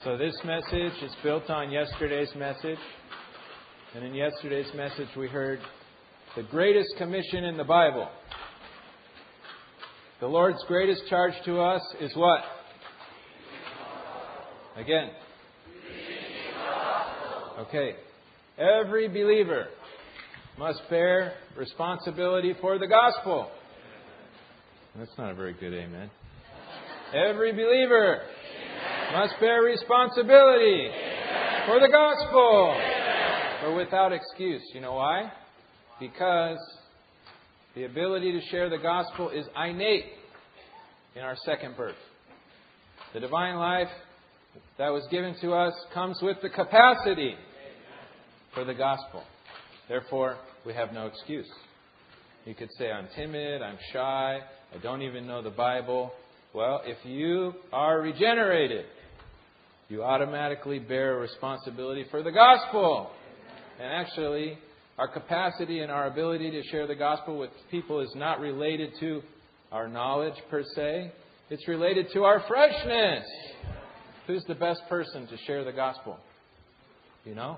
So this message is built on yesterday's message. And in yesterday's message we heard the greatest commission in the Bible. The Lord's greatest charge to us is what? Again. Okay. Every believer must bear responsibility for the gospel. That's not a very good amen. Every believer must bear responsibility for the gospel. But without excuse. You know why? Because the ability to share the gospel is innate in our second birth. The divine life that was given to us comes with the capacity for the gospel. Therefore, we have no excuse. You could say, I'm timid, I'm shy, I don't even know the Bible. Well, if you are regenerated, you automatically bear a responsibility for the gospel. And actually, our capacity and our ability to share the gospel with people is not related to our knowledge per se. It's related to our freshness. Who's the best person to share the gospel? You know?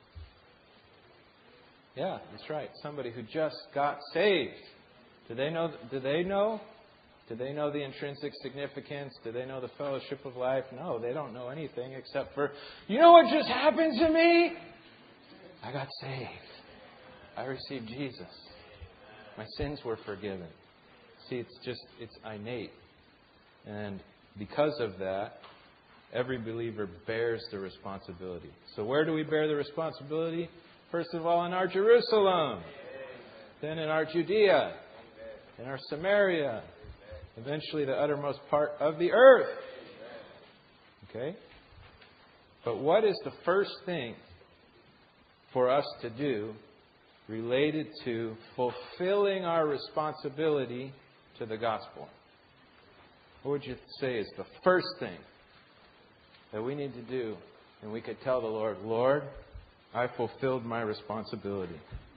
Yeah, that's right. Somebody who just got saved. Do they know the intrinsic significance? Do they know the fellowship of life? No, they don't know anything except for, you know what just happened to me? I got saved. I received Jesus. My sins were forgiven. See, it's innate. And because of that, every believer bears the responsibility. So where do we bear the responsibility? First of all, in our Jerusalem. Then in our Judea. In our Samaria. Eventually the uttermost part of the earth. Okay? But what is the first thing for us to do related to fulfilling our responsibility to the gospel? What would you say is the first thing that we need to do? And we could tell the Lord, Lord, I fulfilled my responsibility.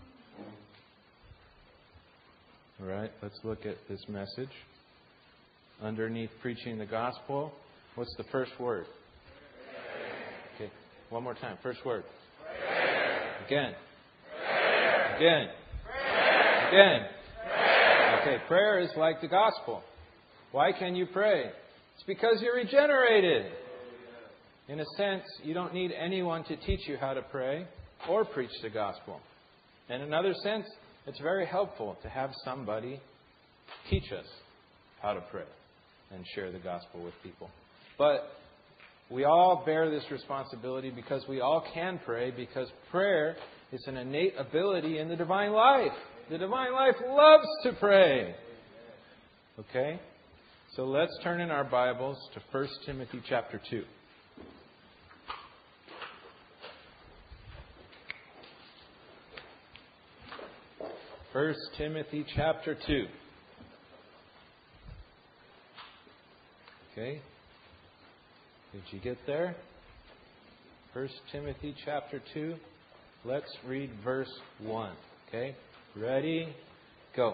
All right, let's look at this message. Underneath preaching the gospel, what's the first word? Okay, one more time. First word. Again. Again. Again. Okay, prayer is like the gospel. Why can you pray? It's because you're regenerated. In a sense, you don't need anyone to teach you how to pray or preach the gospel. In another sense, it's very helpful to have somebody teach us how to pray and share the gospel with people. But we all bear this responsibility because we all can pray, because prayer is an innate ability in the divine life. The divine life loves to pray. Okay? So let's turn in our Bibles to 1 Timothy chapter 2. 1 Timothy chapter 2. Okay? Did you get there? 1 Timothy chapter 2. Let's read verse 1. Okay? Ready? Go.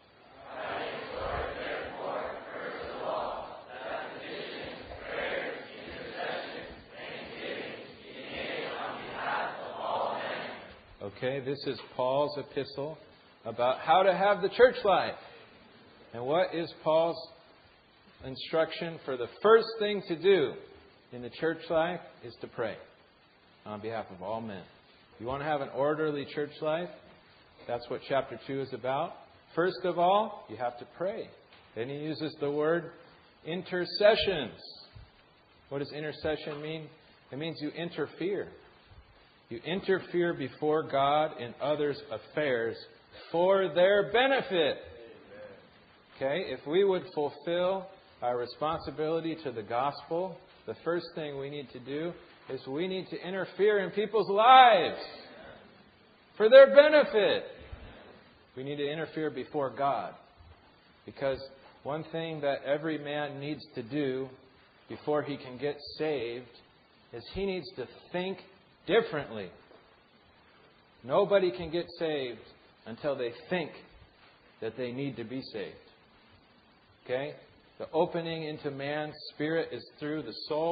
Okay, this is Paul's epistle about how to have the church life. And what is Paul's instruction for the first thing to do in the church life is to pray on behalf of all men. You want to have an orderly church life? That's what chapter 2 is about. First of all, you have to pray. Then he uses the word intercessions. What does intercession mean? It means you interfere. You interfere before God in others' affairs for their benefit. Okay? If we would fulfill our responsibility to the gospel, the first thing we need to do is we need to interfere in people's lives for their benefit. We need to interfere before God. Because one thing that every man needs to do before he can get saved is he needs to think differently. Nobody can get saved until they think that they need to be saved. Okay? The opening into man's spirit is through the soul,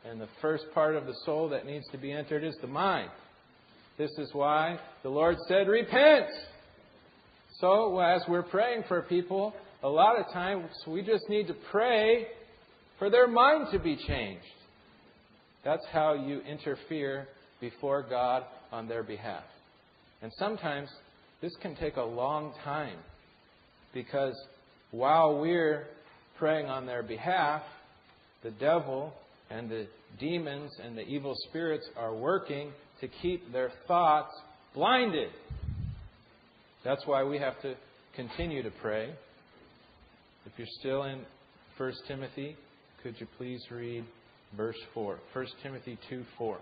And the first part of the soul that needs to be entered is the mind. This is why the Lord said, repent. So as we're praying for people, a lot of times we just need to pray for their mind to be changed. That's how you interfere before God on their behalf. And sometimes this can take a long time, because while we're praying on their behalf, the devil and the demons and the evil spirits are working to keep their thoughts blinded. That's why we have to continue to pray. If you're still in 1 Timothy, could you please read verse 4? 1 Timothy 2:4.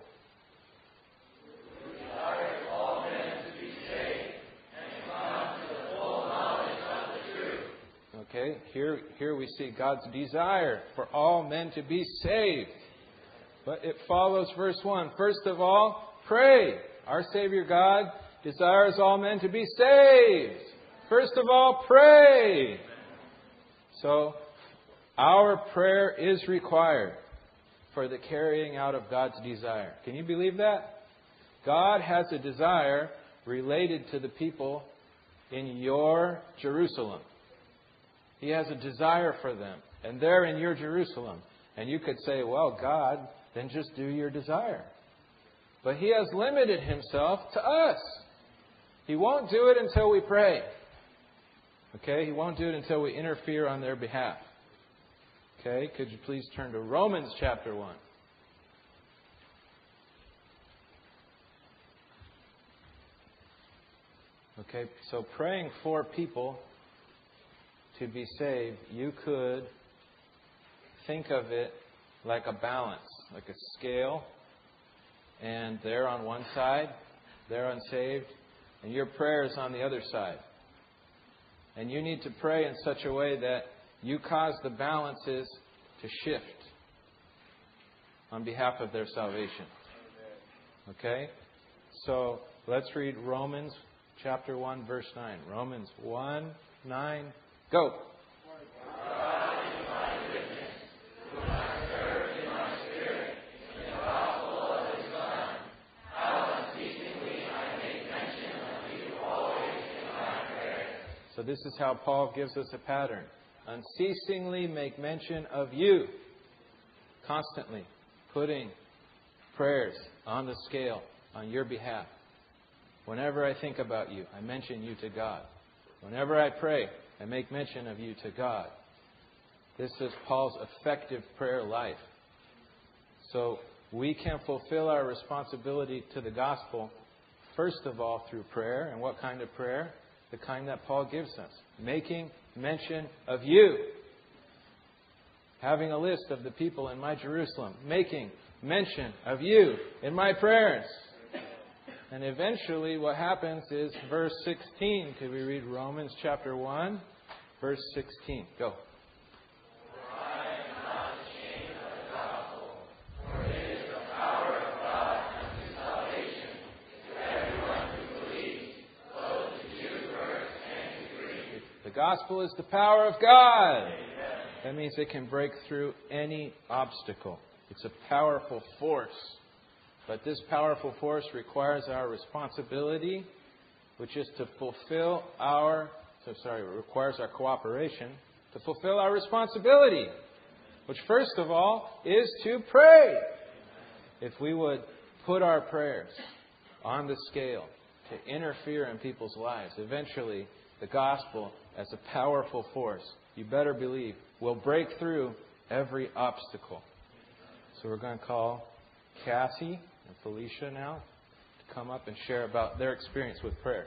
Okay, here we see God's desire for all men to be saved. But it follows verse 1. First of all, pray. Our Savior God desires all men to be saved. First of all, pray. So, our prayer is required for the carrying out of God's desire. Can you believe that? God has a desire related to the people in your Jerusalem. He has a desire for them. And they're in your Jerusalem. And you could say, well, God, then just do your desire. But He has limited Himself to us. He won't do it until we pray. Okay? He won't do it until we interfere on their behalf. Okay? Could you please turn to Romans chapter 1. Okay, so praying for people to be saved, you could think of it like a balance, like a scale. And they're on one side, they're unsaved, and your prayer is on the other side. And you need to pray in such a way that you cause the balances to shift on behalf of their salvation. Okay? So let's read Romans chapter 1, verse 9. Romans 1:9. Go. So this is how Paul gives us a pattern. Unceasingly make mention of you. Constantly putting prayers on the scale on your behalf. Whenever I think about you, I mention you to God. Whenever I pray, I make mention of you to God. This is Paul's effective prayer life. So we can fulfill our responsibility to the gospel, first of all, through prayer. And what kind of prayer? The kind that Paul gives us. Making mention of you. Having a list of the people in my Jerusalem. Making mention of you in my prayers. And eventually what happens is verse 16. Could we read Romans chapter 1, verse 16? Go. The gospel is the power of God. Amen. That means it can break through any obstacle. It's a powerful force. But this powerful force requires our responsibility, which is to fulfill requires our cooperation to fulfill our responsibility, which first of all is to pray. If we would put our prayers on the scale to interfere in people's lives, eventually the gospel as a powerful force, you better believe, will break through every obstacle. So we're going to call Cassie and Felicia now to come up and share about their experience with prayer.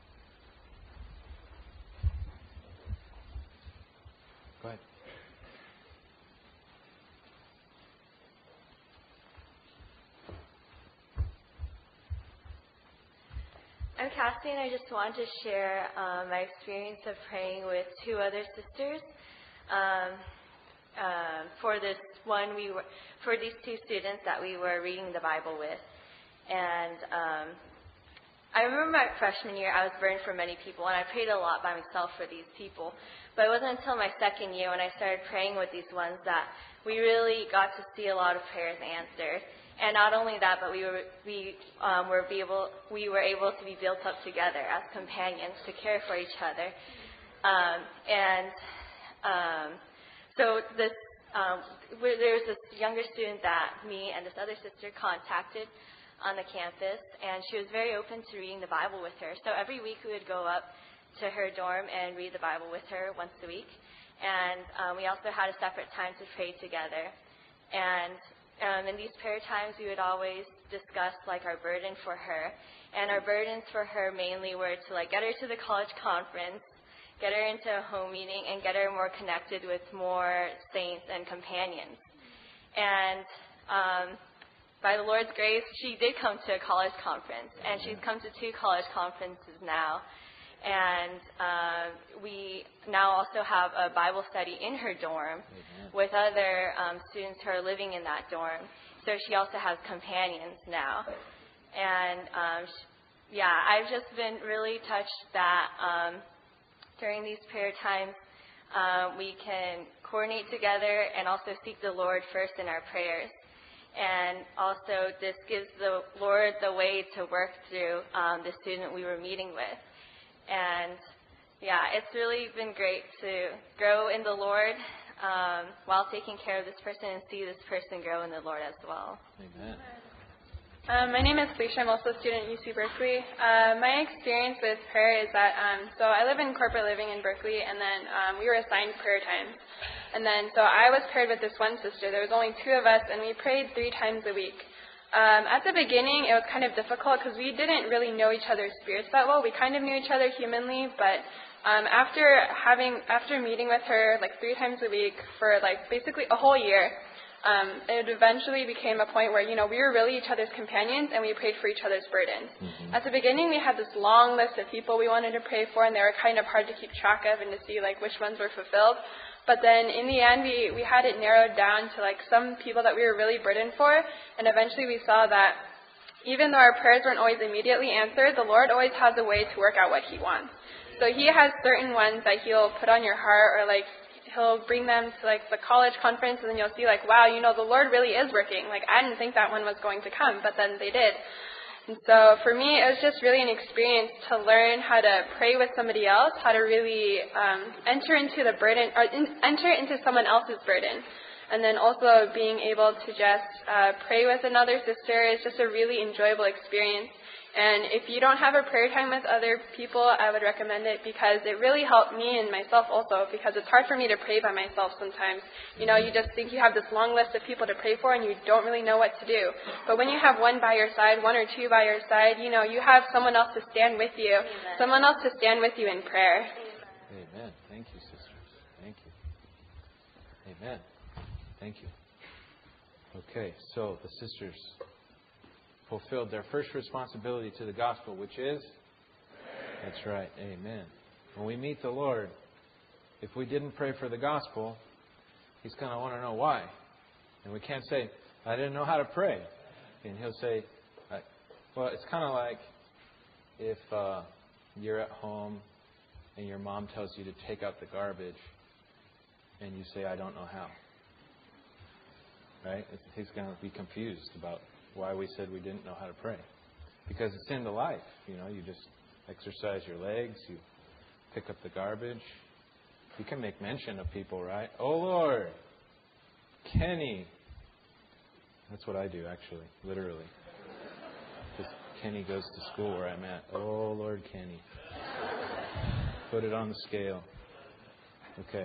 Go ahead. I'm Cassie, and I just want to share my experience of praying with two other sisters. For these two students that we were reading the Bible with, and I remember my freshman year, I was burdened for many people, and I prayed a lot by myself for these people. But it wasn't until my second year when I started praying with these ones that we really got to see a lot of prayers answered. And not only that, but we were able to be built up together as companions to care for each other. So there was this younger student that me and this other sister contacted on the campus, and she was very open to reading the Bible with her. So every week we would go up to her dorm and read the Bible with her once a week. And we also had a separate time to pray together. And in these prayer times, we would always discuss our burden for her. And our burdens for her mainly were to get her to the college conference, get her into a home meeting, and get her more connected with more saints and companions. And by the Lord's grace, she did come to a college conference, and she's come to 2 college conferences now. And we now also have a Bible study in her dorm with other students who are living in that dorm. So she also has companions now. And I've just been really touched that during these prayer times, we can coordinate together and also seek the Lord first in our prayers. And also, this gives the Lord the way to work through the student we were meeting with. And it's really been great to grow in the Lord while taking care of this person and see this person grow in the Lord as well. Amen. My name is Felicia. I'm also a student at UC Berkeley. My experience with prayer is that, so I live in corporate living in Berkeley, and then we were assigned prayer times. And then, so I was paired with this one sister. There was only 2 of us, and we prayed 3 times a week. At the beginning, it was kind of difficult because we didn't really know each other's spirits that well. We kind of knew each other humanly, but after meeting with her 3 times a week for basically a whole year, it eventually became a point where, we were really each other's companions and we prayed for each other's burdens. Mm-hmm. At the beginning, we had this long list of people we wanted to pray for, and they were kind of hard to keep track of and to see which ones were fulfilled. But then in the end, we had it narrowed down to some people that we were really burdened for, and eventually we saw that even though our prayers weren't always immediately answered, the Lord always has a way to work out what He wants. So He has certain ones that He'll put on your heart, or He'll bring them to the college conference, and then you'll see wow, the Lord really is working. I didn't think that one was going to come, but then they did. And so for me, it was just really an experience to learn how to pray with somebody else, how to really enter into the burden, or enter into someone else's burden. And then also being able to just pray with another sister is just a really enjoyable experience. And if you don't have a prayer time with other people, I would recommend it because it really helped me and myself also, because it's hard for me to pray by myself sometimes. You just think you have this long list of people to pray for and you don't really know what to do. But when you have one by your side, 1 or 2 by your side, you have someone else to stand with you, Amen. Someone else to stand with you in prayer. Amen. Thank you, sisters. Thank you. Amen. Thank you. Okay, so the sisters fulfilled their first responsibility to the gospel, which is? That's right. Amen. When we meet the Lord, if we didn't pray for the gospel, He's going to want to know why. And we can't say, I didn't know how to pray. And He'll say, well, it's kind of like if you're at home and your mom tells you to take out the garbage and you say, I don't know how. Right? He's going to be confused about why we said we didn't know how to pray. Because it's in the life. You just exercise your legs, you pick up the garbage. You can make mention of people, right? Oh, Lord, Kenny. That's what I do, actually, literally. Just Kenny goes to school where I'm at. Oh, Lord, Kenny. Put it on the scale. Okay.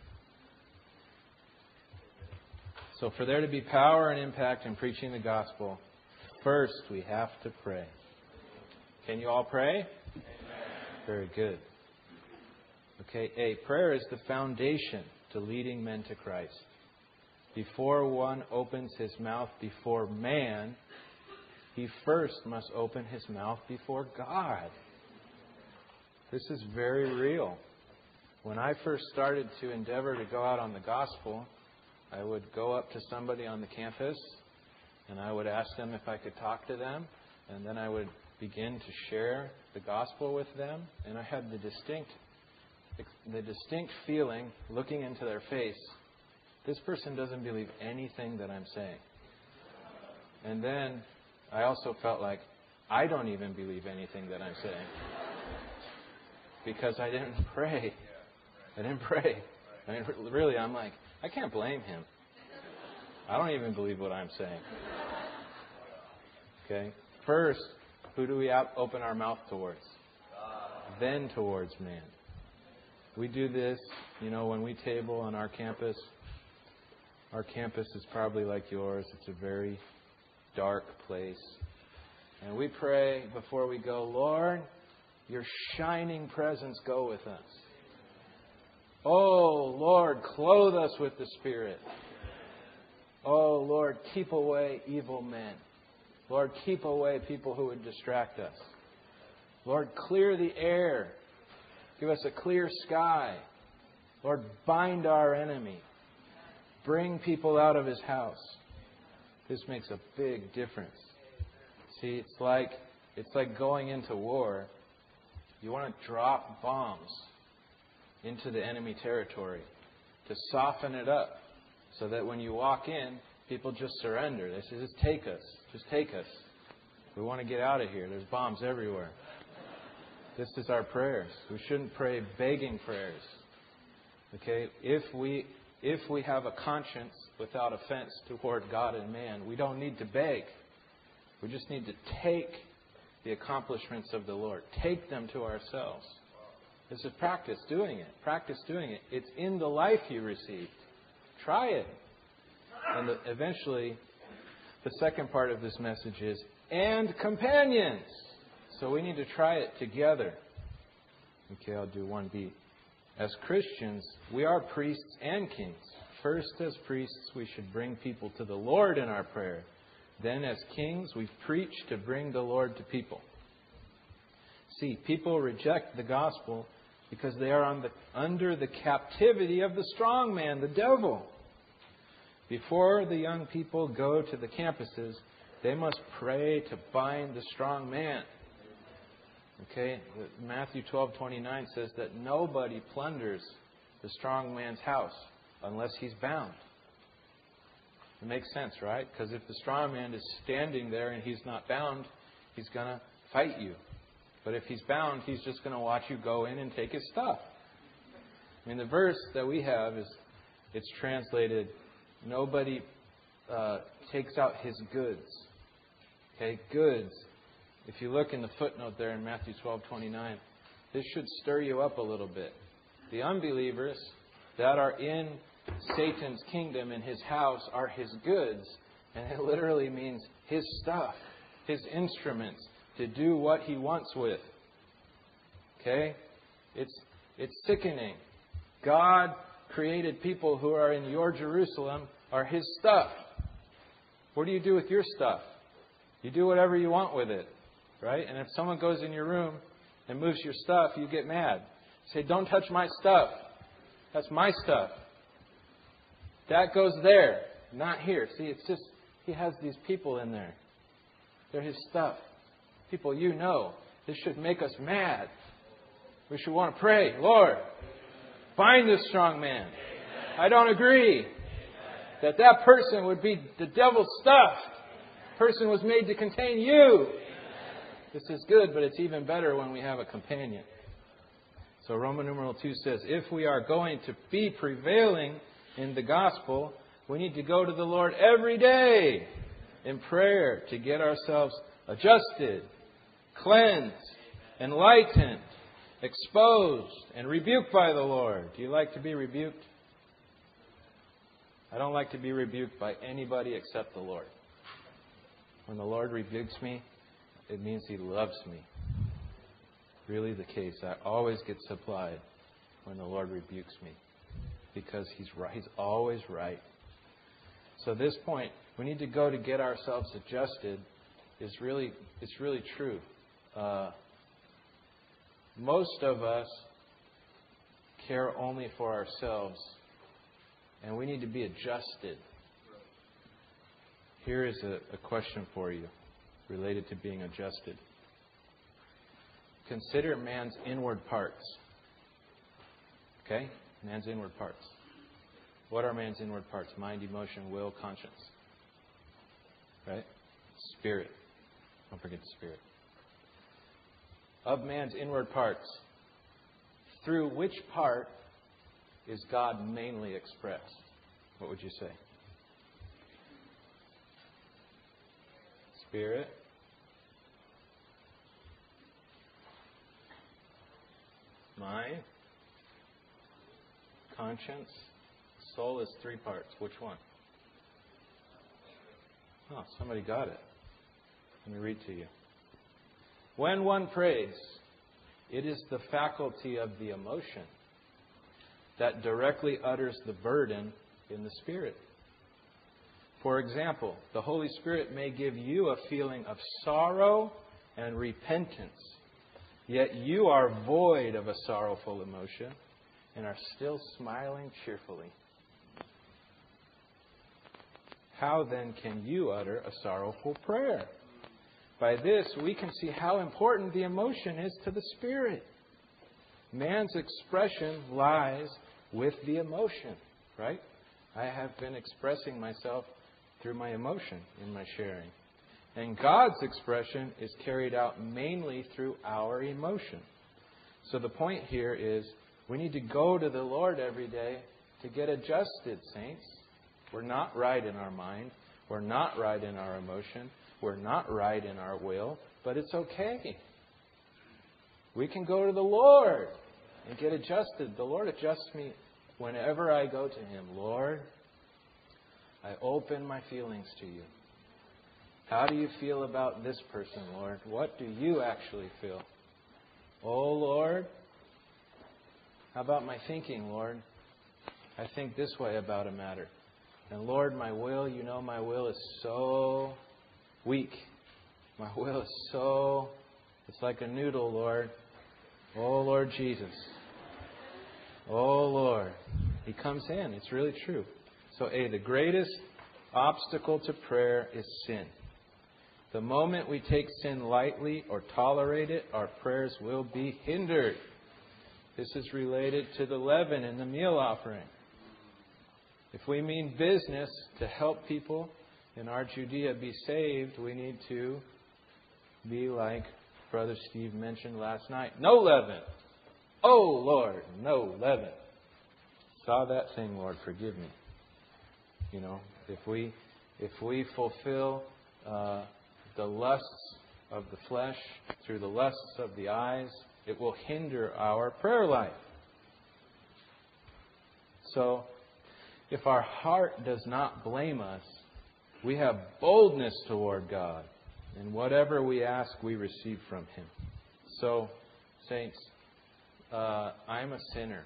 So for there to be power and impact in preaching the gospel, first we have to pray. Can you all pray? Amen. Very good. Okay, prayer is the foundation to leading men to Christ. Before one opens his mouth before man, he first must open his mouth before God. This is very real. When I first started to endeavor to go out on the gospel, I would go up to somebody on the campus and I would ask them if I could talk to them. And then I would begin to share the gospel with them, and I had the distinct feeling, looking into their face, this person doesn't believe anything that I'm saying. And then I also felt like I don't even believe anything that I'm saying. Because I didn't pray. I mean, really, I'm like, I can't blame him. I don't even believe what I'm saying. Okay? First, who do we open our mouth towards? Then towards man. We do this, when we table on our campus. Our campus is probably like yours. It's a very dark place. And we pray before we go, Lord, your shining presence go with us. Oh, Lord, clothe us with the Spirit. Oh, Lord, keep away evil men. Lord, keep away people who would distract us. Lord, clear the air. Give us a clear sky. Lord, bind our enemy. Bring people out of his house. This makes a big difference. See, it's like going into war. You want to drop bombs into the enemy territory to soften it up so that when you walk in, people just surrender. They say, just take us. Just take us. We want to get out of here. There's bombs everywhere. This is our prayers. We shouldn't pray begging prayers. Okay? If we have a conscience without offense toward God and man, we don't need to beg. We just need to take the accomplishments of the Lord. Take them to ourselves. This is practice doing it. Practice doing it. It's in the life you received. Try it. And eventually, the second part of this message is, and companions. So we need to try it together. Okay, I'll do 1B. As Christians, we are priests and kings. First, as priests, we should bring people to the Lord in our prayer. Then, as kings, we preach to bring the Lord to people. See, people reject the gospel because they are under the captivity of the strong man, the devil. Before the young people go to the campuses, they must pray to bind the strong man. Okay, Matthew 12:29 says that nobody plunders the strong man's house unless he's bound. It makes sense, right? Because if the strong man is standing there and he's not bound, he's going to fight you. But if he's bound, he's just going to watch you go in and take his stuff. I mean, the verse that we have it's translated, nobody takes out his goods. Okay, goods. If you look in the footnote there in Matthew 12:29, this should stir you up a little bit. The unbelievers that are in Satan's kingdom and his house are his goods. And it literally means his stuff, his instruments to do what he wants with. Okay? It's sickening. God created people who are in your Jerusalem are his stuff. What do you do with your stuff? You do whatever you want with it. Right? And if someone goes in your room and moves your stuff, you get mad. Say, don't touch my stuff. That's my stuff. That goes there, not here. See, it's just, he has these people in there. They're his stuff. People you know. This should make us mad. We should want to pray, Lord, bind this strong man. I don't agree that person would be the devil's stuff. Person was made to contain you. This is good, but it's even better when we have a companion. So Roman numeral 2 says, if we are going to be prevailing in the gospel, we need to go to the Lord every day in prayer to get ourselves adjusted, cleansed, enlightened, exposed, and rebuked by the Lord. Do you like to be rebuked? I don't like to be rebuked by anybody except the Lord. When the Lord rebukes me, it means He loves me. Really the case. I always get supplied when the Lord rebukes me. Because He's right. He's always right. So this point, we need to go to get ourselves adjusted. It's really true. Most of us care only for ourselves. And we need to be adjusted. Here is a question for you related to being adjusted. consider man's inward parts. Okay? Man's inward parts. What are man's inward parts? Mind, emotion, will, conscience. Right? Spirit. Don't forget the spirit. Of man's inward parts, through which part is God mainly expressed? What would you say? Spirit. Mind. Conscience. Soul is 3 parts. Which one? Oh, somebody got it. Let me read to you. When one prays, it is the faculty of the emotion that directly utters the burden in the Spirit. For example, the Holy Spirit may give you a feeling of sorrow and repentance, yet you are void of a sorrowful emotion and are still smiling cheerfully. How then can you utter a sorrowful prayer? By this, we can see how important the emotion is to the Spirit. Man's expression lies with the emotion, right? I have been expressing myself through my emotion in my sharing. And God's expression is carried out mainly through our emotion. So the point here is we need to go to the Lord every day to get adjusted, saints. We're not right in our mind. We're not right in our emotion. We're not right in our will. But it's okay. We can go to the Lord and get adjusted. The Lord adjusts me whenever I go to Him. Lord, I open my feelings to you. How do you feel about this person, Lord? What do you actually feel? Oh, Lord, how about my thinking, Lord? I think this way about a matter. And Lord, my will, you know my will is so weak. My will is so, it's like a noodle, Lord. Oh, Lord Jesus. Oh, Lord. He comes in. It's really true. So, the greatest obstacle to prayer is sin. The moment we take sin lightly or tolerate it, our prayers will be hindered. This is related to the leaven in the meal offering. If we mean business to help people in our Judea be saved, we need to be like Brother Steve mentioned last night. No leaven. Oh, Lord, no leaven. Saw that thing, Lord, forgive me. You know, if we fulfill the lusts of the flesh through the lusts of the eyes, it will hinder our prayer life. So, if our heart does not blame us, we have boldness toward God. And whatever we ask, we receive from Him. So, saints, I'm a sinner.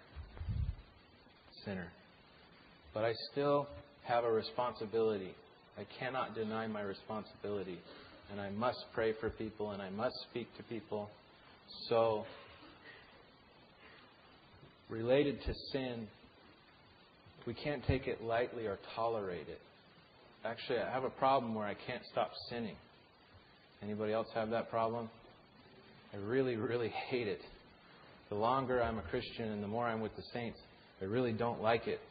But I still have a responsibility. I cannot deny my responsibility. And I must pray for people and I must speak to people. So, related to sin, we can't take it lightly or tolerate it. Actually, I have a problem where I can't stop sinning. Anybody else have that problem? I really, really hate it. The longer I'm a Christian and the more I'm with the saints, I really don't like it.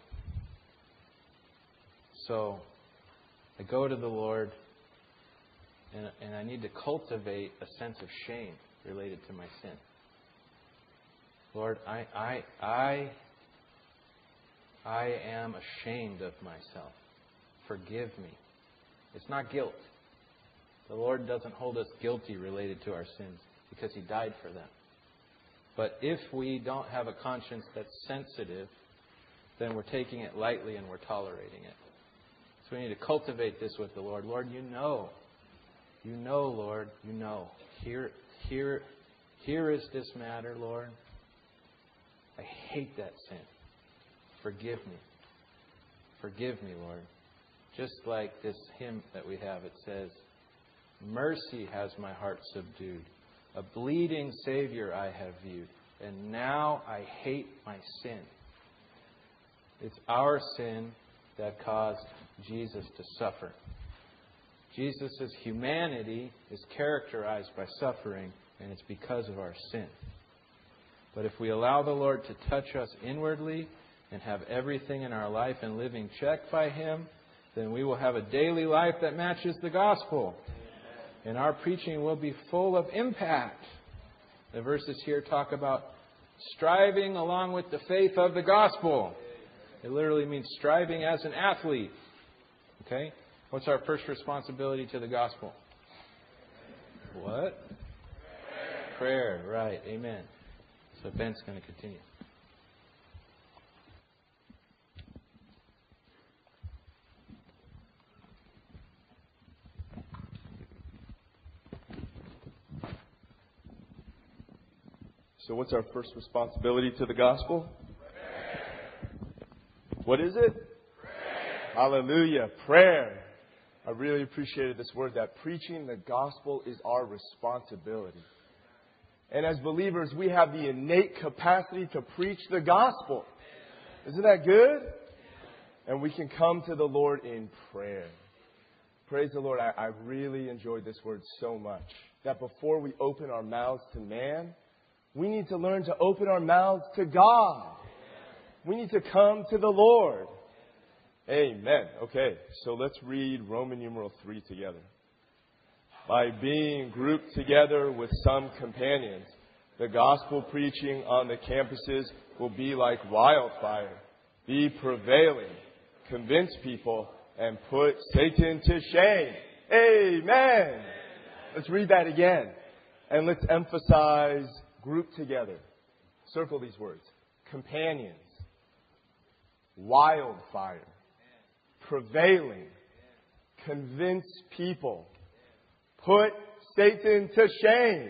So, I go to the Lord and I need to cultivate a sense of shame related to my sin. Lord, I am ashamed of myself. Forgive me. It's not guilt. The Lord doesn't hold us guilty related to our sins because He died for them. But if we don't have a conscience that's sensitive, then we're taking it lightly and we're tolerating it. So we need to cultivate this with the Lord. Lord, you know. You know, Lord. You know. Here is this matter, Lord. I hate that sin. Forgive me. Forgive me, Lord. Just like this hymn that we have, it says, mercy has my heart subdued. A bleeding Savior I have viewed. And now I hate my sin. It's our sin that caused Jesus to suffer. Jesus' humanity is characterized by suffering, and it's because of our sin. But if we allow the Lord to touch us inwardly and have everything in our life and living checked by Him, then we will have a daily life that matches the gospel. And our preaching will be full of impact. The verses here talk about striving along with the faith of the gospel. It literally means striving as an athlete. Okay? What's our first responsibility to the gospel? What? Prayer. Right. Amen. So Ben's going to continue. So what's our first responsibility to the gospel? What is it? Prayer. Hallelujah. Prayer. I really appreciated this word, that preaching the gospel is our responsibility. And as believers, we have the innate capacity to preach the gospel. Isn't that good? And we can come to the Lord in prayer. Praise the Lord. I really enjoyed this word so much. That before we open our mouths to man, we need to learn to open our mouths to God. We need to come to the Lord. Amen. Okay, so let's read Roman numeral 3 together. By being grouped together with some companions, the gospel preaching on the campuses will be like wildfire. Be prevailing, convince people, and put Satan to shame. Amen. Let's read that again. And let's emphasize grouped together. Circle these words. Companions. Wildfire. Prevailing. Convince people. Put Satan to shame.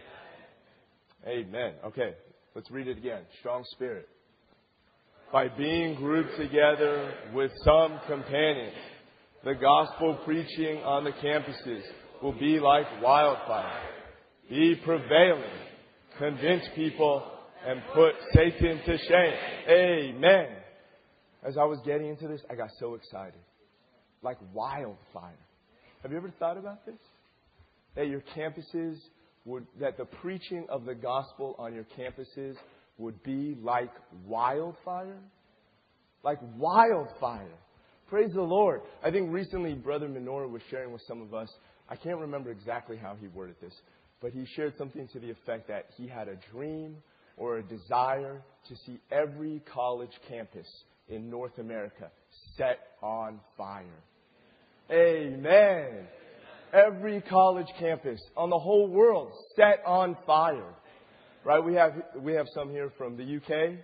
Amen. Okay, let's read it again. Strong spirit. By being grouped together with some companions, the gospel preaching on the campuses will be like wildfire. Be prevailing, convince people, and put Satan to shame. Amen. As I was getting into this, I got so excited. Like wildfire. Have you ever thought about this? That your campuses that the preaching of the gospel on your campuses would be like wildfire? Like wildfire. Praise the Lord. I think recently Brother Minora was sharing with some of us. I can't remember exactly how he worded this, but he shared something to the effect that he had a dream or a desire to see every college campus in North America set on fire. Amen. Every college campus on the whole world set on fire. Right? We have some here from the UK,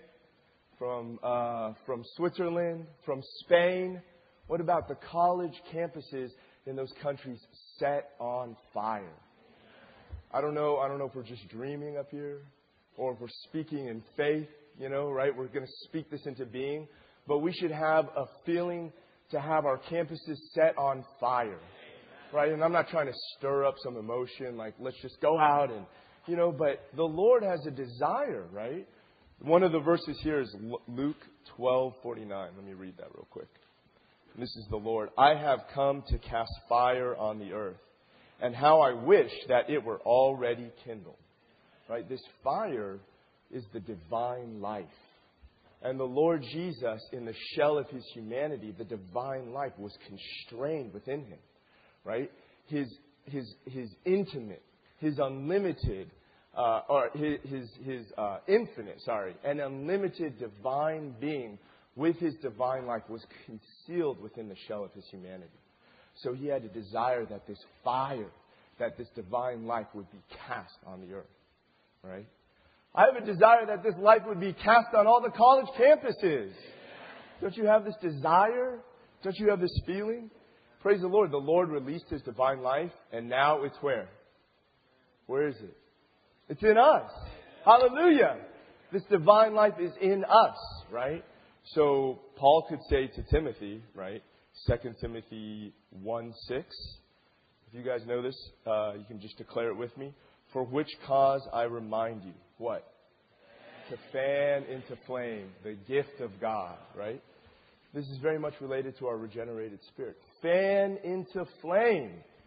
from Switzerland, from Spain. What about the college campuses in those countries set on fire? I don't know if we're just dreaming up here or if we're speaking in faith, right? We're going to speak this into being. But we should have a feeling to have our campuses set on fire. Right? And I'm not trying to stir up some emotion, like let's just go out and, but the Lord has a desire, right? One of the verses here is Luke 12:49. Let me read that real quick. This is the Lord. I have come to cast fire on the earth, and how I wish that it were already kindled. Right? This fire is the divine life. And the Lord Jesus, in the shell of His humanity, the divine life was constrained within Him. Right? His intimate, His unlimited, his infinite, and unlimited divine being with His divine life was concealed within the shell of His humanity. So He had a desire that this fire, that this divine life would be cast on the earth. Right? I have a desire that this light would be cast on all the college campuses. Don't you have this desire? Don't you have this feeling? Praise the Lord. The Lord released His divine life, and now it's where? Where is it? It's in us. Hallelujah. This divine life is in us, right? So Paul could say to Timothy, right? 2 Timothy 1:6. If you guys know this, you can just declare it with me. For which cause I remind you. What? To fan into flame the gift of God, right? This is very much related to our regenerated spirit. Fan into flame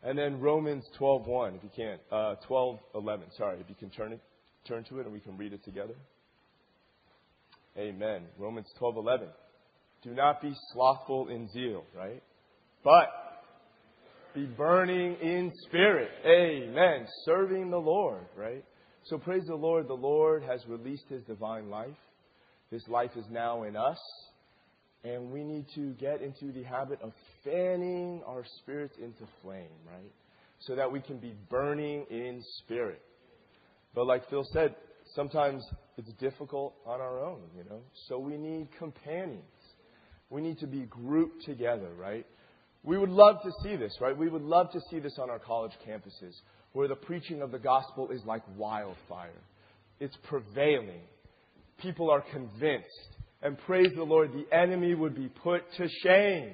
And then Romans 12:1, if you can. 12:11, sorry. If you can turn to it and we can read it together. Amen. Romans 12:11. Do not be slothful in zeal, right? But be burning in spirit. Amen. Serving the Lord, right? So praise the Lord. The Lord has released His divine life. This life is now in us. And we need to get into the habit of fanning our spirits into flame, right? So that we can be burning in spirit. But like Phil said, sometimes it's difficult on our own, So we need companions. We need to be grouped together, right? We would love to see this, right? We would love to see this on our college campuses, where the preaching of the gospel is like wildfire. It's prevailing. People are convinced. And praise the Lord, the enemy would be put to shame.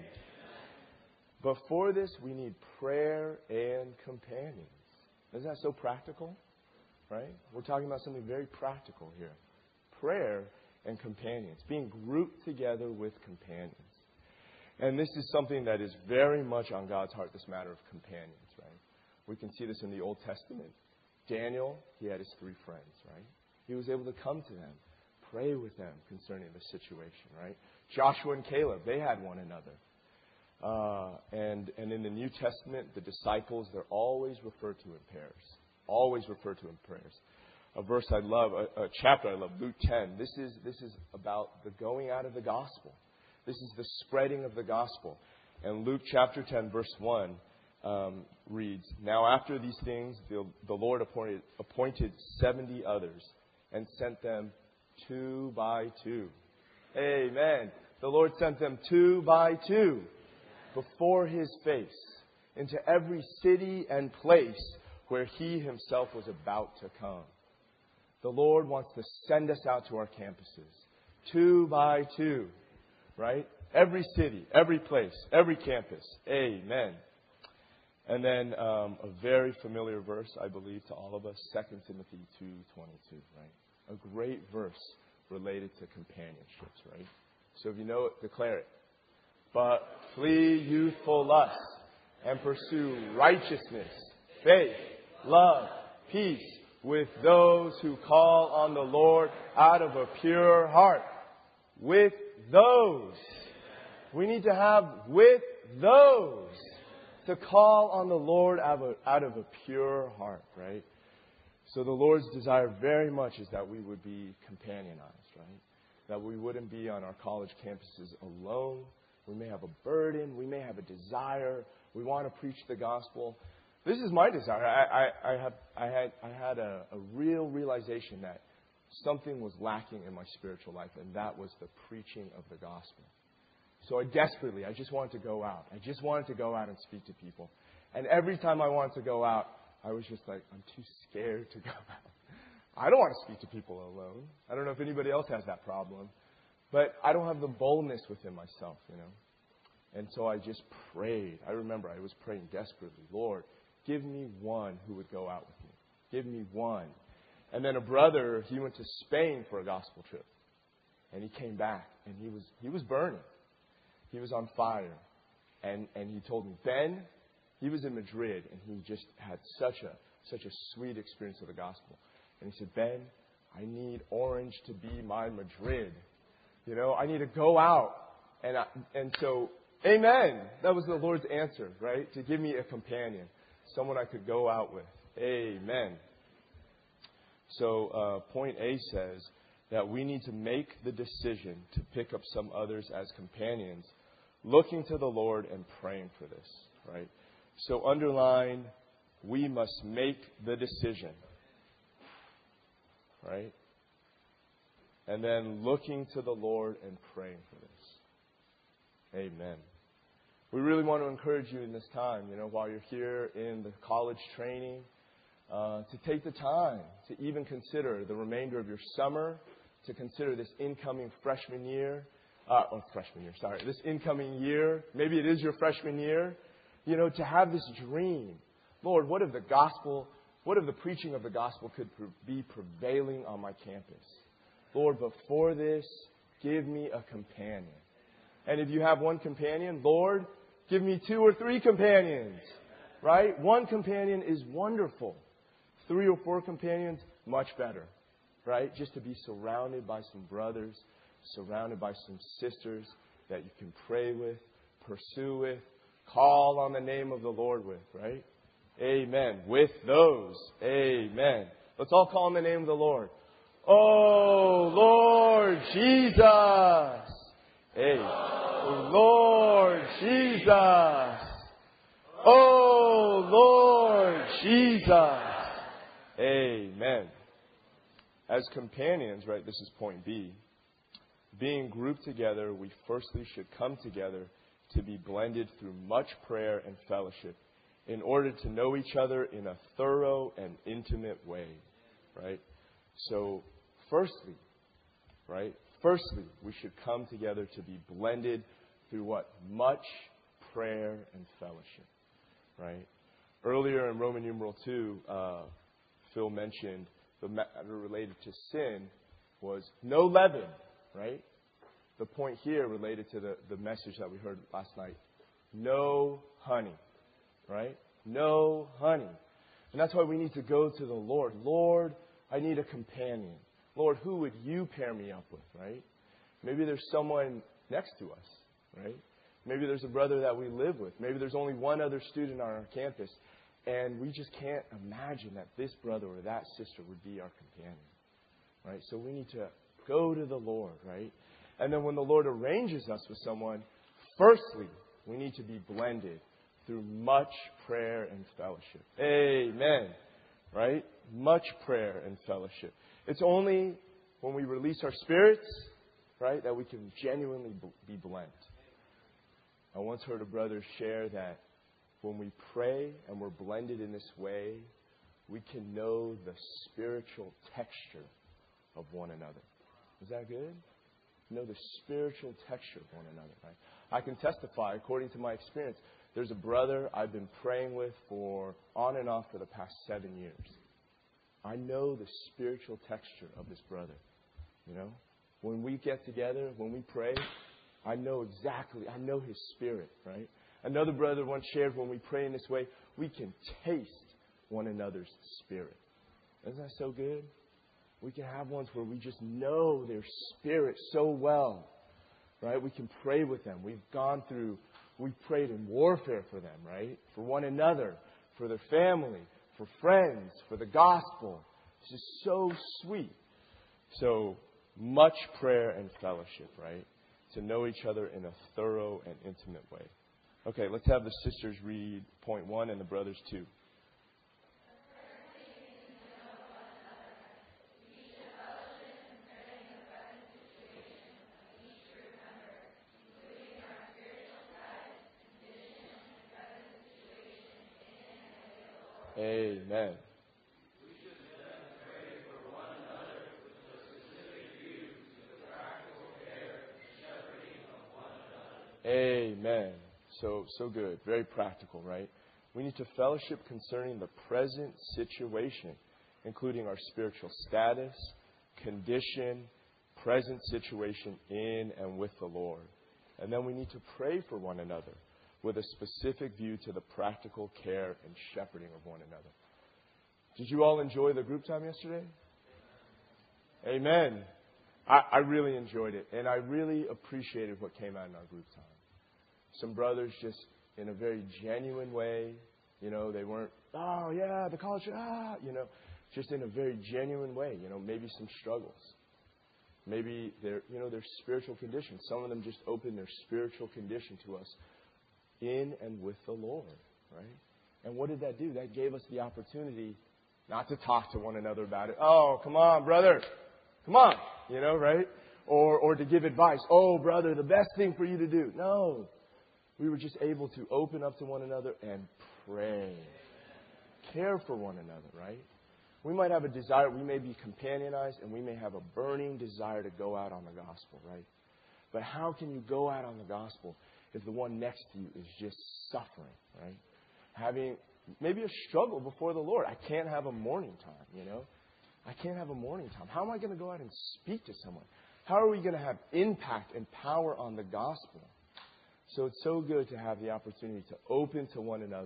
But for this, we need prayer and companions. Isn't that so practical? Right? We're talking about something very practical here. Prayer and companions. Being grouped together with companions. And this is something that is very much on God's heart, this matter of companions, right? We can see this in the Old Testament. Daniel, he had his 3 friends, right? He was able to come to them, pray with them concerning the situation, right? Joshua and Caleb, they had one another. And in the New Testament, the disciples, they're always referred to in pairs. Always referred to in prayers. A verse I love, a chapter I love, Luke 10. This is about the going out of the gospel. This is the spreading of the gospel. And Luke chapter 10, verse 1 reads, Now after these things, the Lord appointed 70 others and sent them 2 by 2. Amen. The Lord sent them 2 by 2 before His face into every city and place where He Himself was about to come. The Lord wants to send us out to our campuses. 2 by 2. Right? Every city, every place, every campus. Amen. And then a very familiar verse, I believe, to all of us, 2 Timothy 2:22, right? A great verse related to companionships, right? So if you know it, declare it. But flee youthful lust and pursue righteousness, faith, love, peace with those who call on the Lord out of a pure heart. With those. We need to have with those to call on the Lord out of a pure heart, right? So the Lord's desire very much is that we would be companionized, right? That we wouldn't be on our college campuses alone. We may have a burden. We may have a desire. We want to preach the gospel. This is my desire. I had a real realization that something was lacking in my spiritual life, and that was the preaching of the gospel. So I just wanted to go out. I just wanted to go out and speak to people. And every time I wanted to go out, I was just like, I'm too scared to go out. I don't want to speak to people alone. I don't know if anybody else has that problem. But I don't have the boldness within myself, And so I just prayed. I remember I was praying desperately, Lord, give me one who would go out with me. Give me one. And then a brother, he went to Spain for a gospel trip. And he came back, and he was burning. He was on fire. And he told me, Ben, he was in Madrid, and he just had such a sweet experience of the gospel. And he said, Ben, I need Orange to be my Madrid. I need to go out. And so, amen. That was the Lord's answer, right? To give me a companion, someone I could go out with. Amen. So point A says that we need to make the decision to pick up some others as companions, looking to the Lord and praying for this, right? So underline, we must make the decision, right? And then looking to the Lord and praying for this. Amen. We really want to encourage you in this time, while you're here in the college training, to take the time to even consider the remainder of your summer, to consider this incoming this incoming year. Maybe it is your freshman year. To have this dream. Lord, what if the preaching of the gospel could be prevailing on my campus? Lord, before this, give me a companion. And if you have one companion, Lord, give me 2 or 3 companions. right? One companion is wonderful. 3 or 4 companions, much better, right? Just to be surrounded by some brothers, surrounded by some sisters that you can pray with, pursue with, call on the name of the Lord with, right? Amen. With those, amen. Let's all call on the name of the Lord. Oh, Lord Jesus. Hey. Oh, Lord Jesus. Oh, Lord Jesus. Amen. As companions, right, this is point B. Being grouped together, we firstly should come together to be blended through much prayer and fellowship in order to know each other in a thorough and intimate way, right? So, firstly, we should come together to be blended through what? Much prayer and fellowship, right? Earlier in Roman numeral 2, Phil mentioned the matter related to sin was no leaven, right? The point here related to the message that we heard last night, no honey, right? No honey. And that's why we need to go to the Lord. Lord, I need a companion. Lord, who would you pair me up with, right? Maybe there's someone next to us, right? Maybe there's a brother that we live with. Maybe there's only one other student on our campus. And we just can't imagine that this brother or that sister would be our companion, right? So we need to go to the Lord, right? And then when the Lord arranges us with someone, firstly, we need to be blended through much prayer and fellowship. Amen. Right? Much prayer and fellowship. It's only when we release our spirits, right, that we can genuinely be blent. I once heard a brother share that when we pray and we're blended in this way, we can know the spiritual texture of one another. Is that good? Know the spiritual texture of one another, right? I can testify, according to my experience, there's a brother I've been praying with for on and off for the past 7 years. I know the spiritual texture of this brother. You know, when we get together, when we pray, I know his spirit, right? Another brother once shared, when we pray in this way, we can taste one another's spirit. Isn't that so good? We can have ones where we just know their spirit so well, right? We can pray with them. We've prayed in warfare for them, right? For one another, for their family, for friends, for the gospel. It's just so sweet. So much prayer and fellowship, right? To know each other in a thorough and intimate way. Okay, let's have the sisters read point 1 and the brothers 2. Amen. Amen. So good. Very practical, right? We need to fellowship concerning the present situation, including our spiritual status, condition, present situation in and with the Lord. And then we need to pray for one another with a specific view to the practical care and shepherding of one another. Did you all enjoy the group time yesterday? Amen. I really enjoyed it, and I really appreciated what came out in our group time. Some brothers just in a very genuine way, you know, they weren't, oh yeah, the college, just in a very genuine way, you know, maybe some struggles. Maybe their spiritual condition. Some of them just opened their spiritual condition to us in and with the Lord, right? And what did that do? That gave us the opportunity not to talk to one another about it. Oh, come on, brother. Come on, right? Or to give advice. Oh, brother, the best thing for you to do. No. We were just able to open up to one another and pray. Care for one another, right? We might have a desire. We may be companionized, and we may have a burning desire to go out on the gospel, right? But how can you go out on the gospel if the one next to you is just suffering, right? Having maybe a struggle before the Lord. I can't have a morning time, I can't have a morning time. How am I going to go out and speak to someone? How are we going to have impact and power on the gospel? So it's so good to have the opportunity to open to one another,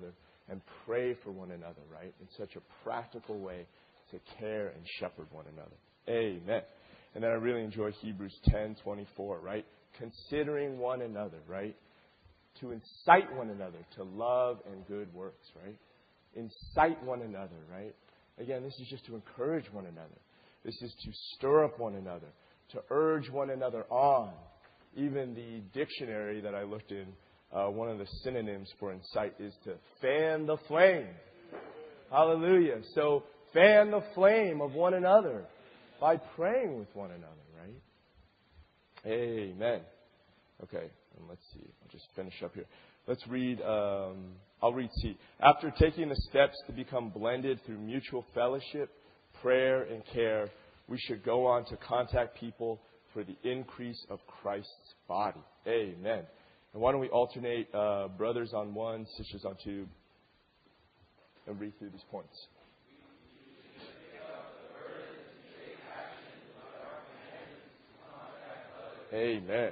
and pray for one another, right? In such a practical way to care and shepherd one another. Amen. And then I really enjoy Hebrews 10:24, right? Considering one another, right? To incite one another to love and good works, right? Incite one another, right? Again, this is just to encourage one another. This is to stir up one another, to urge one another on. Even the dictionary that I looked in, one of the synonyms for incite is to fan the flame. Hallelujah. So fan the flame of one another by praying with one another, right? Amen. Okay, and let's see. I'll just finish up here. Let's read, I'll read C. After taking the steps to become blended through mutual fellowship, prayer, and care, we should go on to contact people for the increase of Christ's body. Amen. And why don't we alternate brothers on one, sisters on two, and read through these points. Amen.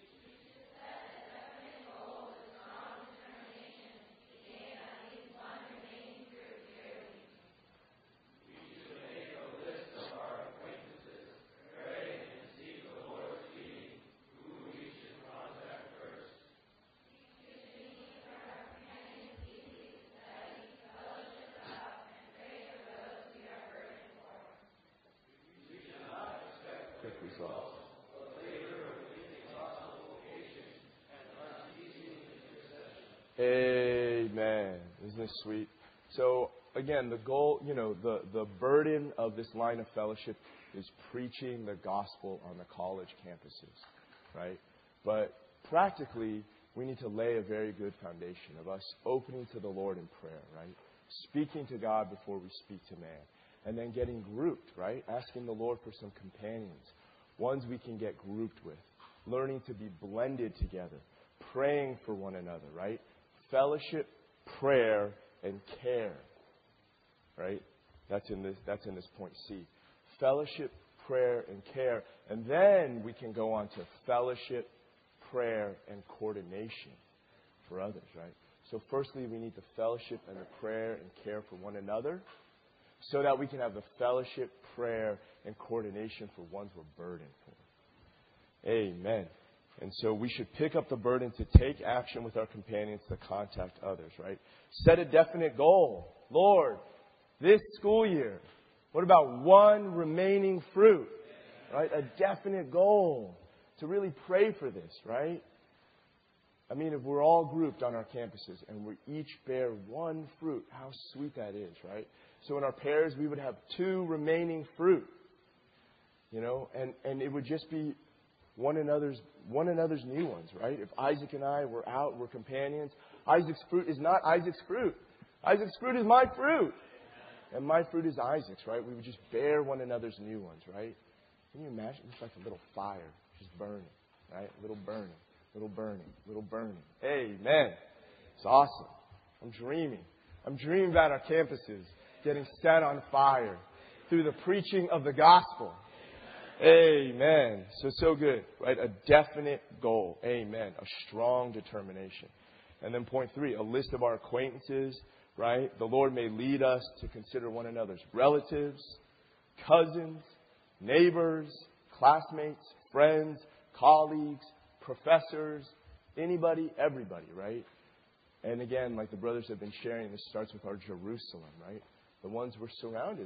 Quick results. Amen. Isn't this sweet? So, again, the goal, the burden of this line of fellowship is preaching the gospel on the college campuses, right? But practically, we need to lay a very good foundation of us opening to the Lord in prayer, right? Speaking to God before we speak to man. And then getting grouped, right? Asking the Lord for some companions, ones we can get grouped with. Learning to be blended together. Praying for one another, right? Fellowship, prayer, and care. Right? That's in this point C. Fellowship, prayer, and care. And then we can go on to fellowship, prayer, and coordination for others, right? So firstly, we need the fellowship and the prayer and care for one another so that we can have the fellowship, prayer, and coordination for ones we're burdened for. Amen. And so we should pick up the burden to take action with our companions to contact others, right? Set a definite goal. Lord, this school year, what about one remaining fruit? Right? A definite goal to really pray for this, right? I mean, if we're all grouped on our campuses and we each bear one fruit, how sweet that is, right? So in our pairs, we would have 2 remaining fruit, and it would just be one another's new ones, right? If Isaac and I were out, we're companions. Isaac's fruit is not Isaac's fruit. Isaac's fruit is my fruit. And my fruit is Isaac's, right? We would just bear one another's new ones, right? Can you imagine? It's like a little fire just burning, right? Little burning, little burning, little burning. Amen. It's awesome. I'm dreaming. I'm dreaming about our campuses getting set on fire through the preaching of the gospel. Amen. So good, right? A definite goal. Amen. A strong determination. And then point 3, a list of our acquaintances, right? The Lord may lead us to consider one another's relatives, cousins, neighbors, classmates, friends, colleagues, professors, anybody, everybody, right? And again, like the brothers have been sharing, this starts with our Jerusalem, right? The ones we're surrounded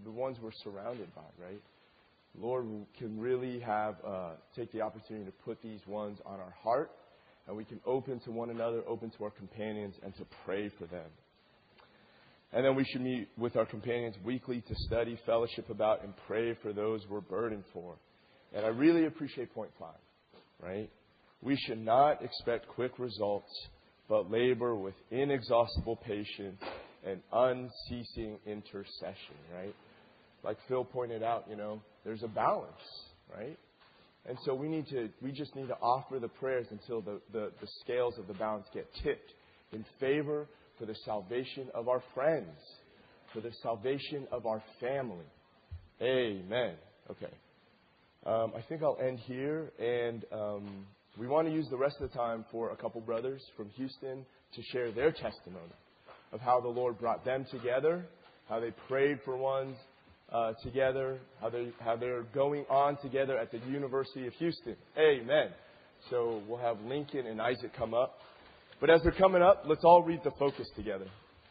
by, right? Lord can really take the opportunity to put these ones on our heart, and we can open to one another, open to our companions, and to pray for them. And then we should meet with our companions weekly to study, fellowship about, and pray for those we're burdened for. And I really appreciate point 5, right? We should not expect quick results, but labor with inexhaustible patience and unceasing intercession, right? Like Phil pointed out, there's a balance, right? And so we just need to offer the prayers until the scales of the balance get tipped in favor for the salvation of our friends, for the salvation of our family. Amen. Okay. I think I'll end here, and we want to use the rest of the time for a couple brothers from Houston to share their testimony of how the Lord brought them together, how they prayed for one together, how they're going on together at the University of Houston. Amen. So we'll have Lincoln and Isaac come up. But as they're coming up, let's all read the focus together.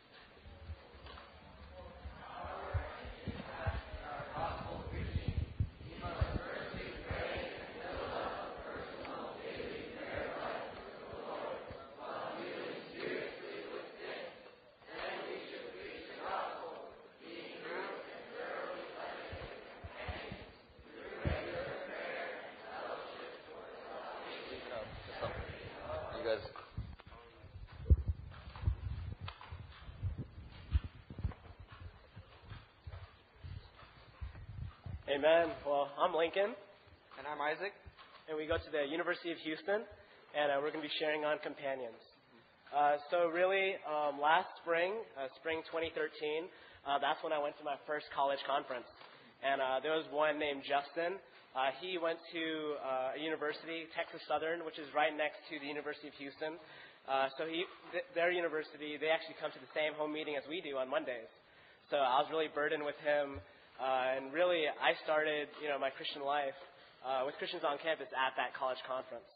Amen. Well, I'm Lincoln. And I'm Isaac. And we go to the University of Houston, and we're going to be sharing on companions. So really, last spring, spring 2013, that's when I went to my first college conference. And there was one named Justin. He went to a university, Texas Southern, which is right next to the University of Houston. So their university, they actually come to the same home meeting as we do on Mondays. So I was really burdened with him. And really, I started, my Christian life with Christians on campus at that college conference.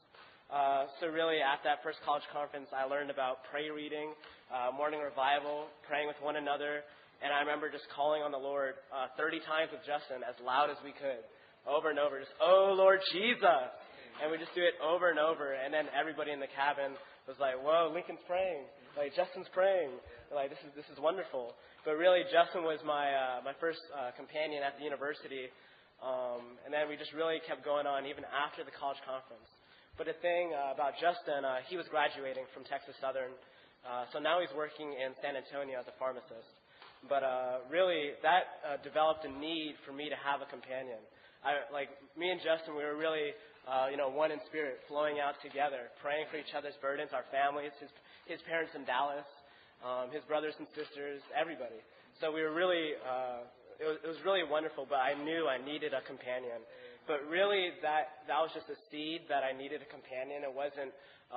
So really, at that first college conference, I learned about prayer reading, morning revival, praying with one another. And I remember just calling on the Lord 30 times with Justin as loud as we could, over and over, just, "Oh, Lord Jesus." And we just do it over and over. And then everybody in the cabin was like, "Whoa, Lincoln's praying. Like, Justin's praying. Like, this is wonderful." But really, Justin was my first companion at the university. And then we just really kept going on even after the college conference. But the thing about Justin, he was graduating from Texas Southern. So now he's working in San Antonio as a pharmacist. But really, that developed a need for me to have a companion. Me and Justin, we were really, one in spirit, flowing out together, praying for each other's burdens, our families, his parents in Dallas, his brothers and sisters, everybody. So we were really, it was really wonderful, but I knew I needed a companion. But really, that was just a seed that I needed a companion. It wasn't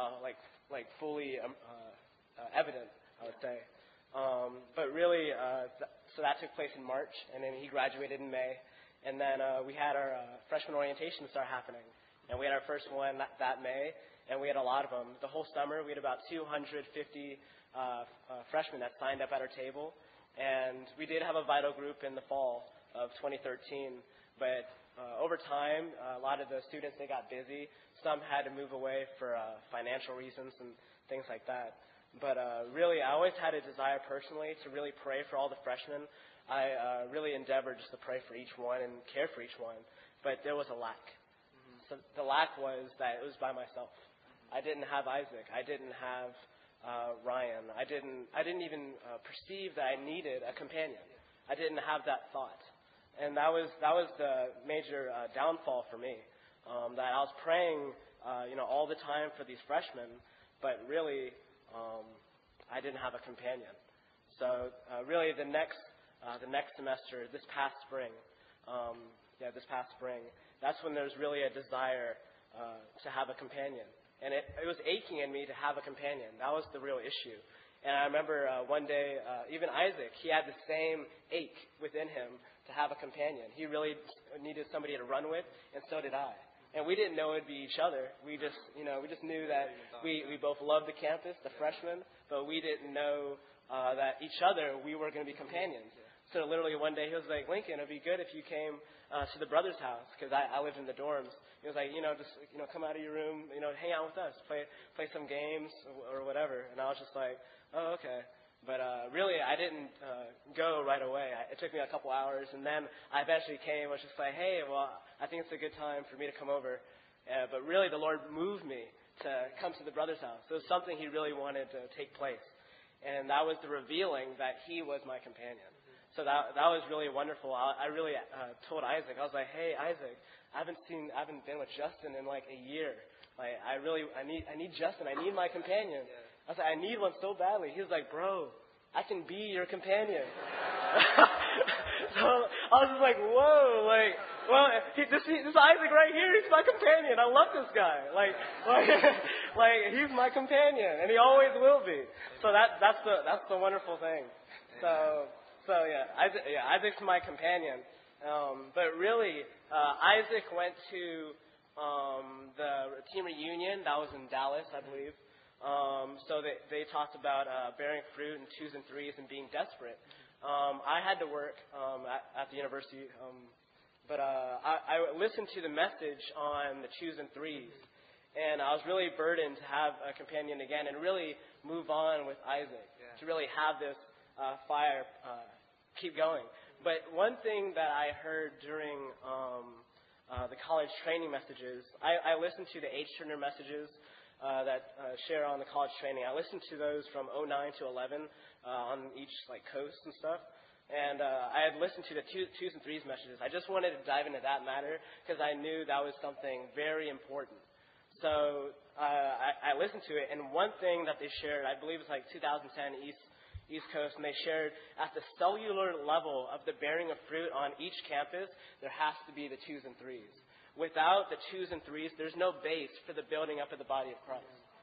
fully evident, I would say. But really, so that took place in March, and then he graduated in May. And then we had our freshman orientation start happening. And we had our first one that May, and we had a lot of them. The whole summer, we had about 250 freshmen that signed up at our table. And we did have a vital group in the fall of 2013. But over time, a lot of the students, they got busy. Some had to move away for financial reasons and things like that. But really, I always had a desire personally to really pray for all the freshmen. I really endeavored just to pray for each one and care for each one. But there was a lack. So the lack was that it was by myself. I didn't have Isaac. I didn't have Ryan. I didn't even perceive that I needed a companion. I didn't have that thought. And that was the major downfall for me. That I was praying, all the time for these freshmen, but really, I didn't have a companion. So really, the next semester, this past spring, that's when there's really a desire to have a companion. And it was aching in me to have a companion. That was the real issue. And I remember one day, even Isaac, he had the same ache within him to have a companion. He really needed somebody to run with, and so did I. And we didn't know it would be each other. We just knew that we both loved the campus, the freshmen, but we didn't know that each other, we were going to be companions. So literally one day he was like, "Lincoln, it'd be good if you came to the brother's house," because I lived in the dorms. He was like, just come out of your room, hang out with us, play some games or whatever. And I was just like, "Oh, okay." But really, I didn't go right away. It took me a couple hours, and then I eventually came. I was just like, "Hey, well, I think it's a good time for me to come over." But really, the Lord moved me to come to the brother's house. It was something He really wanted to take place, and that was the revealing that He was my companion. So that was really wonderful. I really told Isaac, I was like, "Hey, Isaac, I haven't been with Justin in like a year. Like, I need Justin. I need my companion." I was like, "I need one so badly." He was like, "Bro, I can be your companion." So I was just like, "Whoa!" This Isaac right here, he's my companion. I love this guy. Like, he's my companion, and he always will be. So that's the wonderful thing. So Isaac's my companion. But really, Isaac went to the team reunion. That was in Dallas, I believe. So they talked about bearing fruit and 2s and 3s and being desperate. I had to work at the university, but I listened to the message on the 2s and 3s, and I was really burdened to have a companion again and really move on with Isaac, to really have this fire keep going. But one thing that I heard during the college training messages, I listened to the H. Turner messages that share on the college training. I listened to those from 09 to 11 on each coast and stuff. And I had listened to the 2s and 3s messages. I just wanted to dive into that matter because I knew that was something very important. So I listened to it, and one thing that they shared, I believe it's 2010 East Coast, and they shared at the cellular level of the bearing of fruit on each campus, there has to be the 2s and 3s. Without the 2s and 3s, there's no base for the building up of the body of Christ.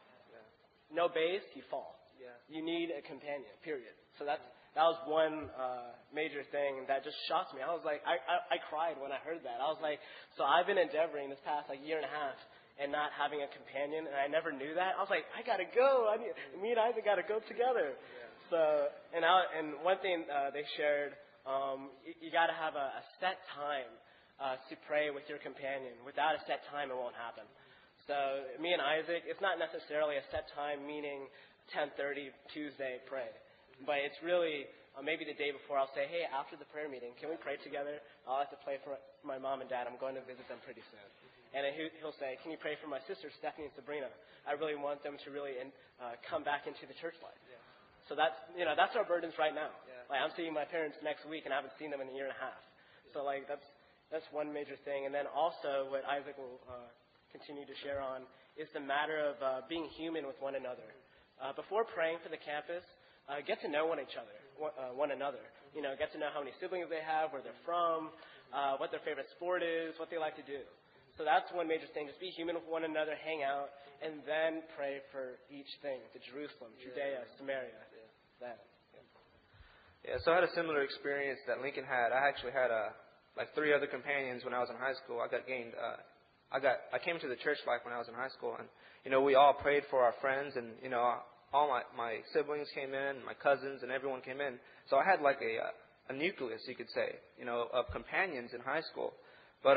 No base, you fall. You need a companion, period. So that was one major thing that just shocked me. I was like, I cried when I heard that. I was like, so I've been endeavoring this past year and a half and not having a companion, and I never knew that. I was like, I gotta go. Me and Isaac gotta go together. So and one thing they shared, you gotta have a set time to pray with your companion. Without a set time, it won't happen. So me and Isaac, it's not necessarily a set time, meaning 10:30 Tuesday pray, but it's really maybe the day before. I'll say, hey, after the prayer meeting, can we pray together? I'll have to pray for my mom and dad. I'm going to visit them pretty soon. And then he'll say, can you pray for my sisters, Stephanie and Sabrina? I really want them to really come back into the church life. So that's our burdens right now. I'm seeing my parents next week, and I haven't seen them in a year and a half. So that's one major thing. And then also what Isaac will continue to share on is the matter of being human with one another. Before praying for the campus, get to know one another. Get to know how many siblings they have, where they're from, what their favorite sport is, what they like to do. So that's one major thing. Just be human with one another, hang out, and then pray for each thing, the Jerusalem, Judea, Samaria. So I had a similar experience that Lincoln had. I actually had 3 other companions when I was in high school. I came to the church life when I was in high school, and we all prayed for our friends, and all my siblings came in, my cousins, and everyone came in. So I had a nucleus, you could say, of companions in high school. But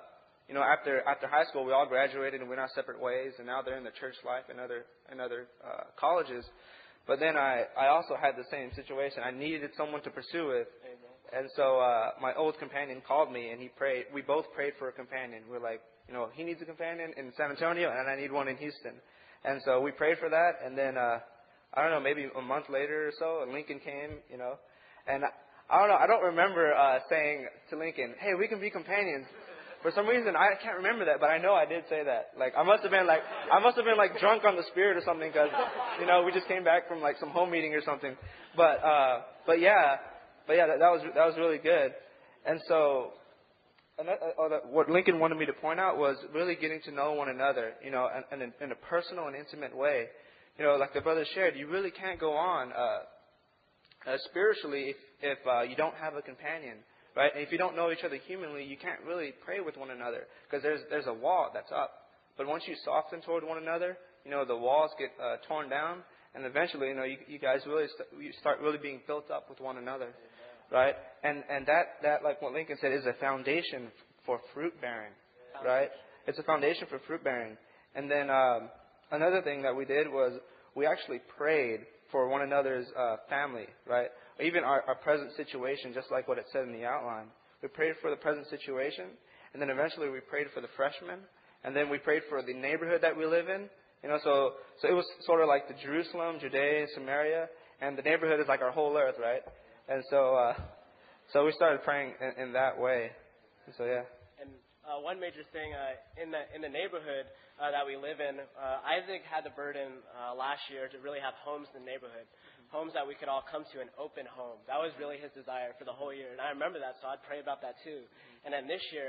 after high school, we all graduated and went our separate ways, and now they're in the church life and other colleges. But then I also had the same situation. I needed someone to pursue with. And so my old companion called me, and he prayed. We both prayed for a companion. We're like, he needs a companion in San Antonio, and I need one in Houston. And so we prayed for that. And then, I don't know, maybe a month later or so, Lincoln came, And I don't know, I don't remember saying to Lincoln, hey, we can be companions. For some reason, I can't remember that, but I know I did say that. I must have been drunk on the Spirit or something, because, we just came back from some home meeting or something. But yeah, that was really good. And so, what Lincoln wanted me to point out was really getting to know one another, in a personal and intimate way. Like the brother shared, you really can't go on spiritually if you don't have a companion. Right? And if you don't know each other humanly, you can't really pray with one another, because there's a wall that's up. But once you soften toward one another, the walls get torn down, and eventually, you guys really start really being built up with one another, right? And that like what Lincoln said, is a foundation for fruit bearing, right? It's a foundation for fruit bearing. And then another thing that we did was we actually prayed for one another's family, right? Even our present situation, just like what it said in the outline. We prayed for the present situation, and then eventually we prayed for the freshmen, and then we prayed for the neighborhood that we live in. So it was sort of like the Jerusalem, Judea, Samaria, and the neighborhood is like our whole earth, right? And so we started praying in that way. And so, yeah. And one major thing in the neighborhood that we live in, Isaac had the burden last year to really have homes in the neighborhood. Homes that we could all come to, an open home. That was really his desire for the whole year. And I remember that, so I'd pray about that too. And then this year,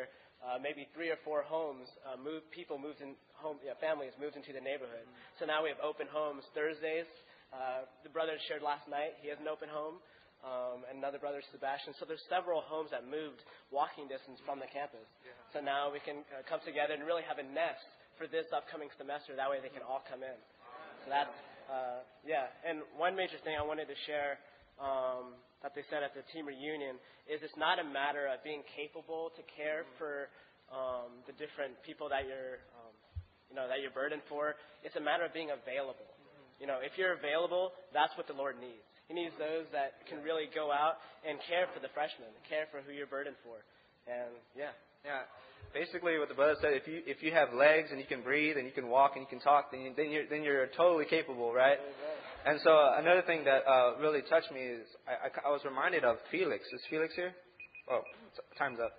maybe 3 or 4 homes, families moved into the neighborhood. So now we have open homes Thursdays. The brother shared last night, he has an open home. And another brother, Sebastian. So there's several homes that moved walking distance from the campus. So now we can come together and really have a nest for this upcoming semester. That way they can all come in. So that's, And one major thing I wanted to share that they said at the team reunion is it's not a matter of being capable to care for the different people that you're burdened for. It's a matter of being available. If you're available, that's what the Lord needs. He needs those that can really go out and care for the freshmen, care for who you're burdened for. And yeah. Basically, what the brother said, if you have legs and you can breathe and you can walk and you can talk, then you're totally capable, right? And so another thing that really touched me is I was reminded of Felix. Is Felix here? Oh, time's up.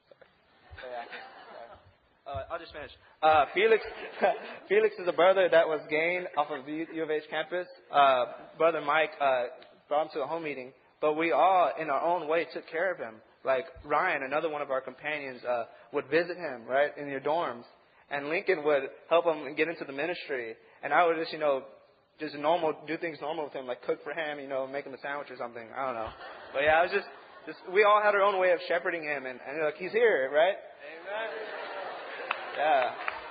I'll just finish. Felix is a brother that was gained off of the U of H campus. Brother Mike brought him to a home meeting, but we all, in our own way, took care of him. Like Ryan, another one of our companions, would visit him, right, in your dorms. And Lincoln would help him get into the ministry. And I would just, do things normal with him, like cook for him, make him a sandwich or something. I don't know. But yeah, it was just we all had our own way of shepherding him. And look, he's here, right? Amen. Yeah.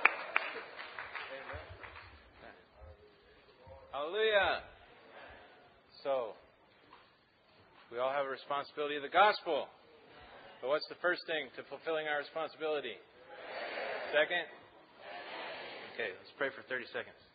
Hallelujah. So, we all have a responsibility of the gospel. But what's the first thing to fulfilling our responsibility? Second? Okay, let's pray for 30 seconds.